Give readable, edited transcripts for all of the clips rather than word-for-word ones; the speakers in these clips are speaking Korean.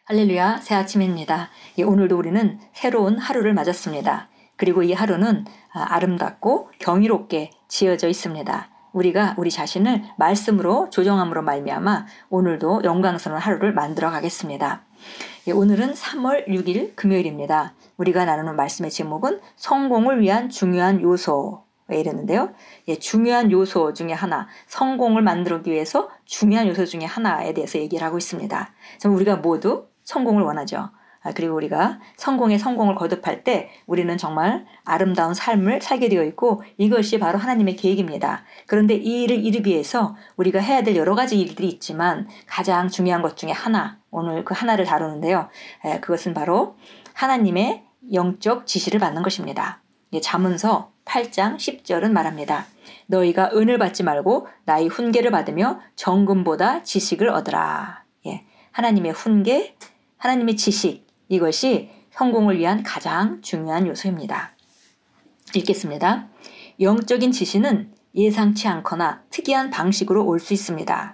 할렐루야, 새 아침입니다. 오늘도 우리는 새로운 하루를 맞았습니다. 그리고 이 하루는 아름답고 경이롭게 지어져 있습니다. 우리가 우리 자신을 말씀으로 조정함으로 말미암아 오늘도 영광스러운 하루를 만들어 가겠습니다. 오늘은 3월 6일 금요일입니다. 우리가 나누는 말씀의 제목은 성공을 위한 중요한 요소. 이랬는데요. 중요한 요소 중에 하나, 성공을 만들기 위해서 중요한 요소 중에 하나에 대해서 얘기를 하고 있습니다. 우리가 모두 성공을 원하죠. 그리고 우리가 성공을 거듭할 때 우리는 정말 아름다운 삶을 살게 되어 있고 이것이 바로 하나님의 계획입니다. 그런데 이 일을 이루기 위해서 우리가 해야 될 여러 가지 일들이 있지만 가장 중요한 것 중에 하나, 오늘 그 하나를 다루는데요. 그것은 바로 하나님의 영적 지시를 받는 것입니다. 잠언서 8장 10절은 말합니다. 너희가 은을 받지 말고 나의 훈계를 받으며 정금보다 지식을 얻으라. 하나님의 훈계, 하나님의 지식, 이것이 성공을 위한 가장 중요한 요소입니다. 읽겠습니다. 영적인 지시는 예상치 않거나 특이한 방식으로 올 수 있습니다.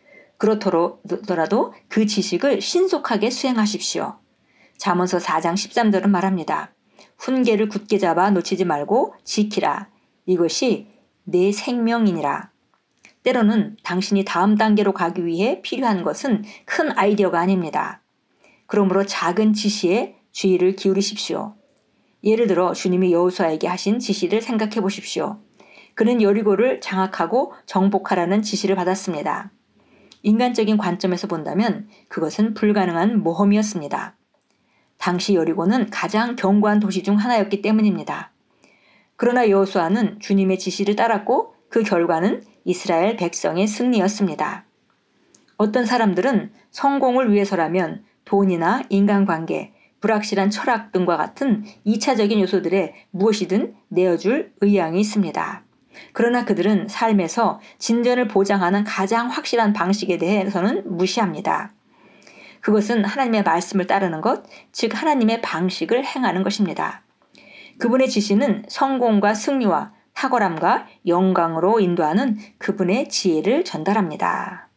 그렇더라도 그 지식을 신속하게 수행하십시오. 잠언서 4장 13절은 말합니다. 훈계를 굳게 잡아 놓치지 말고 지키라. 이것이 내 생명이니라. 때로는 당신이 다음 단계로 가기 위해 필요한 것은 큰 아이디어가 아닙니다. 그러므로 작은 지시에 주의를 기울이십시오. 예를 들어 주님이 여호수아에게 하신 지시를 생각해 보십시오. 그는 여리고를 장악하고 정복하라는 지시를 받았습니다. 인간적인 관점에서 본다면 그것은 불가능한 모험이었습니다. 당시 여리고는 가장 견고한 도시 중 하나였기 때문입니다. 그러나 여호수아는 주님의 지시를 따랐고 그 결과는 이스라엘 백성의 승리였습니다. 어떤 사람들은 성공을 위해서라면 돈이나 인간관계, 불확실한 철학 등과 같은 2차적인 요소들에 무엇이든 내어줄 의향이 있습니다. 그러나 그들은 삶에서 진전을 보장하는 가장 확실한 방식에 대해서는 무시합니다. 그것은 하나님의 말씀을 따르는 것, 즉 하나님의 방식을 행하는 것입니다. 그분의 지시는 성공과 승리와 탁월함과 영광으로 인도하는 그분의 지혜를 전달합니다.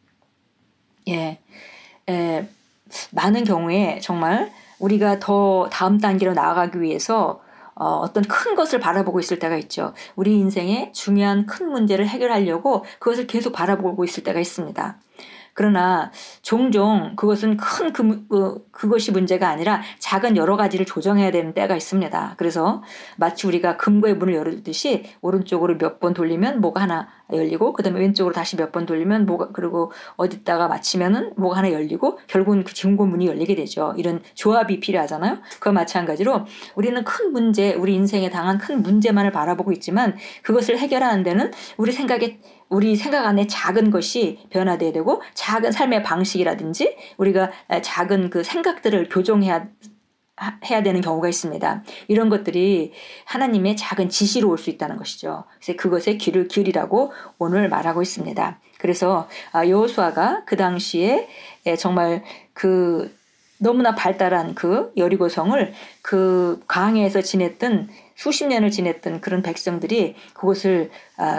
많은 경우에 정말 우리가 더 다음 단계로 나아가기 위해서 어떤 큰 것을 바라보고 있을 때가 있죠. 우리 인생에 중요한 큰 문제를 해결하려고 그것을 계속 바라보고 있을 때가 있습니다. 그러나 종종 그것은 큰 그것이 문제가 아니라 작은 여러 가지를 조정해야 되는 때가 있습니다. 그래서 마치 우리가 금고의 문을 열듯이 오른쪽으로 몇 번 돌리면 뭐가 하나 열리고 그다음에 왼쪽으로 다시 몇 번 돌리면 뭐가 그리고 어디다가 맞추면은 뭐가 하나 열리고 결국은 그 금고 문이 열리게 되죠. 이런 조합이 필요하잖아요. 그와 마찬가지로 우리는 큰 문제, 우리 인생에 당한 큰 문제만을 바라보고 있지만 그것을 해결하는 데는 우리 생각 안에 작은 것이 변화돼야 되고 작은 삶의 방식이라든지 우리가 작은 그 생각들을 교정해야 되는 경우가 있습니다. 이런 것들이 하나님의 작은 지시로 올 수 있다는 것이죠. 그래서 그것에 귀를 기울이라고 오늘 말하고 있습니다. 그래서 여호수아가 그 당시에 정말 그 너무나 발달한 그 여리고성을 그 광야에서 지냈던 수십 년을 지냈던 그런 백성들이 그것을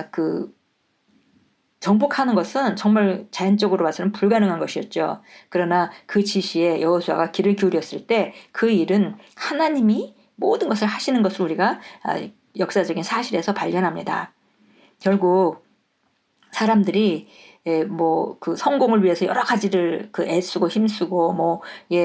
정복하는 것은 정말 자연적으로 봐서는 불가능한 것이었죠. 그러나 그 지시에 여호수아가 귀를 기울였을 때 그 일은 하나님이 모든 것을 하시는 것을 우리가 역사적인 사실에서 발견합니다. 결국 사람들이 그 성공을 위해서 여러 가지를 애쓰고 힘쓰고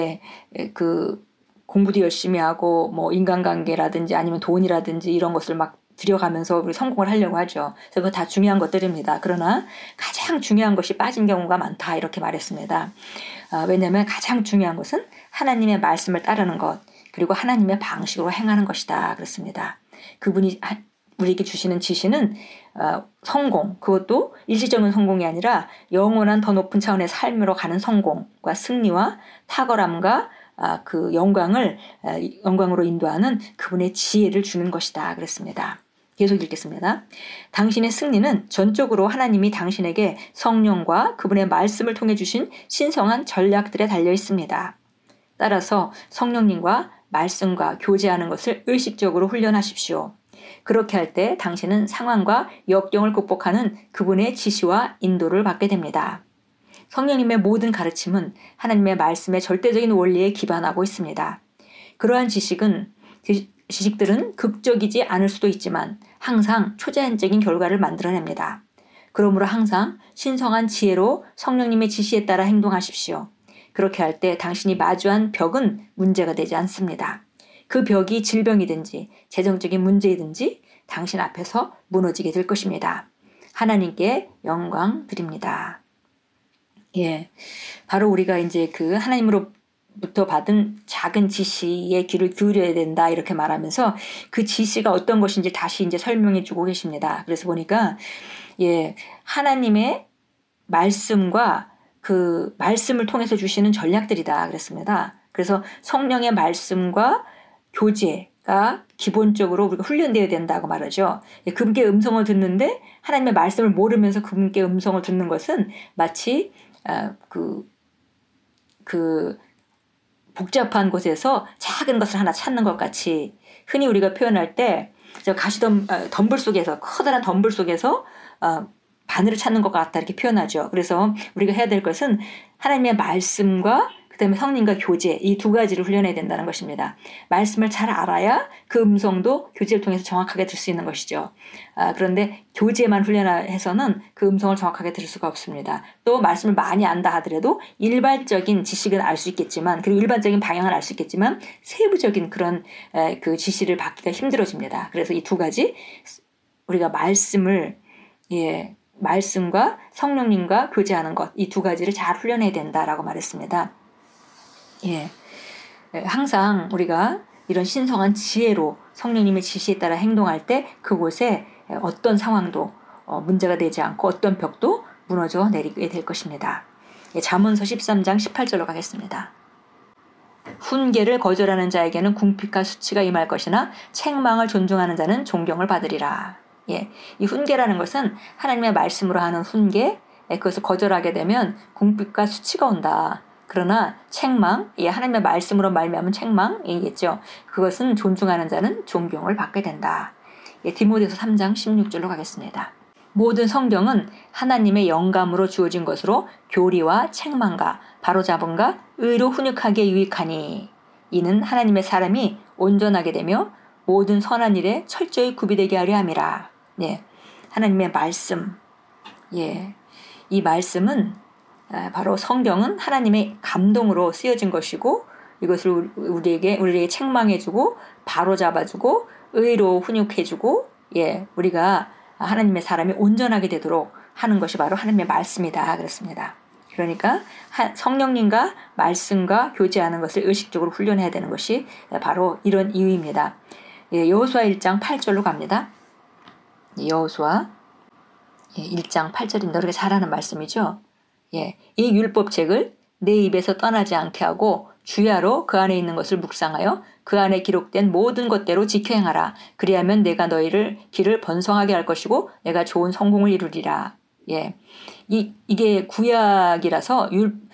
공부도 열심히 하고 인간관계라든지 아니면 돈이라든지 이런 것을 막 들여가면서 우리 성공을 하려고 하죠. 그래서 그거 다 중요한 것들입니다. 그러나 가장 중요한 것이 빠진 경우가 많다 이렇게 말했습니다. 왜냐하면 가장 중요한 것은 하나님의 말씀을 따르는 것 그리고 하나님의 방식으로 행하는 것이다 그렇습니다. 그분이 우리에게 주시는 지시는 성공, 그것도 일시적인 성공이 아니라 영원한 더 높은 차원의 삶으로 가는 성공과 승리와 탁월함과 그 영광으로 인도하는 그분의 지혜를 주는 것이다 그랬습니다. 계속 읽겠습니다. 당신의 승리는 전적으로 하나님이 당신에게 성령과 그분의 말씀을 통해 주신 신성한 전략들에 달려 있습니다. 따라서 성령님과 말씀과 교제하는 것을 의식적으로 훈련하십시오. 그렇게 할 때 당신은 상황과 역경을 극복하는 그분의 지시와 인도를 받게 됩니다. 성령님의 모든 가르침은 하나님의 말씀의 절대적인 원리에 기반하고 있습니다. 그러한 지식들은 극적이지 않을 수도 있지만 항상 초자연적인 결과를 만들어냅니다. 그러므로 항상 신성한 지혜로 성령님의 지시에 따라 행동하십시오. 그렇게 할 때 당신이 마주한 벽은 문제가 되지 않습니다. 그 벽이 질병이든지 재정적인 문제이든지 당신 앞에서 무너지게 될 것입니다. 하나님께 영광 드립니다. 예, 바로 우리가 이제 그 하나님으로부터 받은 작은 지시에 귀를 기울여야 된다 이렇게 말하면서 그 지시가 어떤 것인지 다시 이제 설명해 주고 계십니다. 그래서 보니까 예, 하나님의 말씀과 그 말씀을 통해서 주시는 전략들이다 그랬습니다. 그래서 성령의 말씀과 교제가 기본적으로 우리가 훈련되어야 된다고 말하죠. 그분께 음성을 듣는데 하나님의 말씀을 모르면서 그분께 음성을 듣는 것은 마치 그 복잡한 곳에서 작은 것을 하나 찾는 것 같이 흔히 우리가 표현할 때 덤불 속에서 커다란 덤불 속에서 바늘을 찾는 것 같다 이렇게 표현하죠. 그래서 우리가 해야 될 것은 하나님의 말씀과 그다음에 성령과 교제 이 두 가지를 훈련해야 된다는 것입니다. 말씀을 잘 알아야 그 음성도 교제를 통해서 정확하게 들을 수 있는 것이죠. 그런데 교제만 훈련해서는 그 음성을 정확하게 들을 수가 없습니다. 또 말씀을 많이 안다 하더라도 일반적인 지식은 알 수 있겠지만 그리고 일반적인 방향을 알 수 있겠지만 세부적인 그런 그 지시를 받기가 힘들어집니다. 그래서 이 두 가지 우리가 말씀과 성령님과 교제하는 것 이 두 가지를 잘 훈련해야 된다라고 말했습니다. 예, 항상 우리가 이런 신성한 지혜로 성령님의 지시에 따라 행동할 때 그곳에 어떤 상황도 문제가 되지 않고 어떤 벽도 무너져 내리게 될 것입니다. 잠언서 13장 18절로 가겠습니다. 훈계를 거절하는 자에게는 궁핍과 수치가 임할 것이나 책망을 존중하는 자는 존경을 받으리라. 예, 이 훈계라는 것은 하나님의 말씀으로 하는 훈계, 그것을 거절하게 되면 궁핍과 수치가 온다. 그러나 책망, 하나님의 말씀으로 말미암은 책망이겠죠. 그것은 존중하는 자는 존경을 받게 된다. 디모데서 3장 16절로 가겠습니다. 모든 성경은 하나님의 영감으로 주어진 것으로 교리와 책망과 바로잡음과 의로 훈육하기에 유익하니 이는 하나님의 사람이 온전하게 되며 모든 선한 일에 철저히 구비되게 하려 함이라. 예, 하나님의 말씀. 예, 이 말씀은 바로 성경은 하나님의 감동으로 쓰여진 것이고 이것을 우리에게 책망해주고 바로잡아주고 의로 훈육해주고 우리가 하나님의 사람이 온전하게 되도록 하는 것이 바로 하나님의 말씀이다 그랬습니다. 그러니까 성령님과 말씀과 교제하는 것을 의식적으로 훈련해야 되는 것이 바로 이런 이유입니다. 여호수아 1장 8절로 갑니다. 여호수아 1장 8절인데 우리가 잘 아는 말씀이죠. 이 율법책을 내 입에서 떠나지 않게 하고 주야로 그 안에 있는 것을 묵상하여 그 안에 기록된 모든 것대로 지켜 행하라. 그리하면 내가 너희를 길을 번성하게 할 것이고 내가 좋은 성공을 이루리라. 이게 구약이라서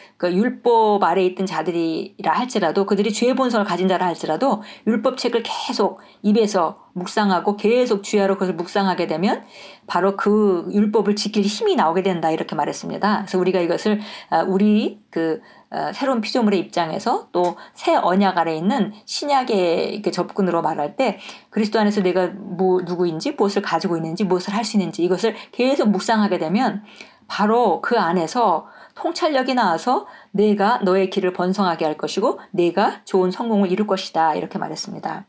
율법 아래에 있던 자들이라 할지라도 그들이 죄의 본성을 가진 자라 할지라도 율법책을 계속 입에서 묵상하고 계속 주야로 그것을 묵상하게 되면 바로 그 율법을 지킬 힘이 나오게 된다 이렇게 말했습니다. 그래서 우리가 이것을 우리 새로운 피조물의 입장에서 또 새 언약 아래에 있는 신약의 접근으로 말할 때 그리스도 안에서 내가 누구인지 무엇을 가지고 있는지 무엇을 할 수 있는지 이것을 계속 묵상하게 되면 바로 그 안에서 통찰력이 나와서 내가 너의 길을 번성하게 할 것이고 내가 좋은 성공을 이룰 것이다 이렇게 말했습니다.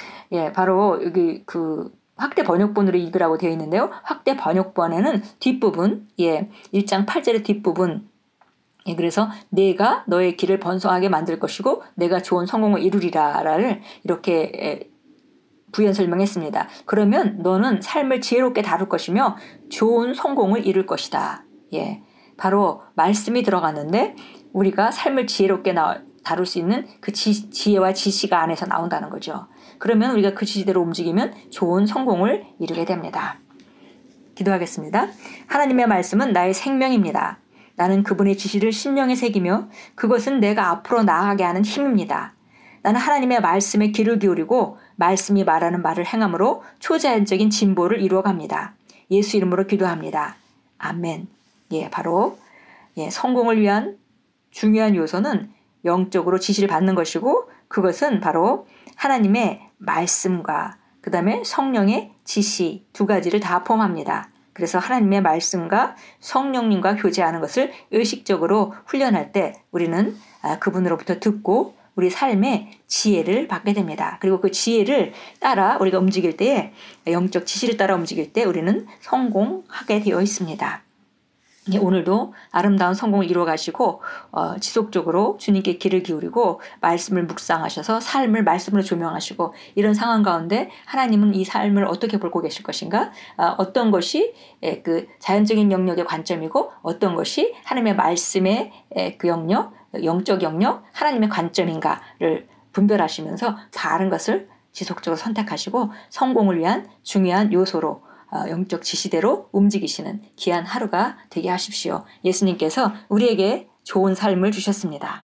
바로 여기 확대 번역본으로 읽으라고 되어 있는데요. 확대 번역본에는 뒷부분 1장 8절의 뒷부분 그래서 내가 너의 길을 번성하게 만들 것이고 내가 좋은 성공을 이루리라를 이렇게 부연 설명했습니다. 그러면 너는 삶을 지혜롭게 다룰 것이며 좋은 성공을 이룰 것이다. 바로 말씀이 들어갔는데 우리가 삶을 지혜롭게 다룰 수 있는 그 지혜와 지시가 안에서 나온다는 거죠. 그러면 우리가 그 지시대로 움직이면 좋은 성공을 이루게 됩니다. 기도하겠습니다. 하나님의 말씀은 나의 생명입니다. 나는 그분의 지시를 심령에 새기며 그것은 내가 앞으로 나아가게 하는 힘입니다. 나는 하나님의 말씀에 귀를 기울이고 말씀이 말하는 말을 행함으로 초자연적인 진보를 이루어갑니다. 예수 이름으로 기도합니다. 아멘. 바로 성공을 위한 중요한 요소는 영적으로 지시를 받는 것이고 그것은 바로 하나님의 말씀과 그 다음에 성령의 지시 두 가지를 다 포함합니다. 그래서 하나님의 말씀과 성령님과 교제하는 것을 의식적으로 훈련할 때 우리는 그분으로부터 듣고 우리 삶의 지혜를 받게 됩니다. 그리고 그 지혜를 따라 우리가 움직일 때에 영적 지시를 따라 움직일 때 우리는 성공하게 되어 있습니다. 오늘도 아름다운 성공을 이루어 가시고 지속적으로 주님께 귀를 기울이고 말씀을 묵상하셔서 삶을 말씀으로 조명하시고 이런 상황 가운데 하나님은 이 삶을 어떻게 보고 계실 것인가, 어떤 것이 그 자연적인 영역의 관점이고 어떤 것이 하나님의 말씀의 그 영역, 영적 영역, 하나님의 관점인가를 분별하시면서 바른 것을 지속적으로 선택하시고 성공을 위한 중요한 요소로 영적 지시대로 움직이시는 귀한 하루가 되게 하십시오. 예수님께서 우리에게 좋은 삶을 주셨습니다.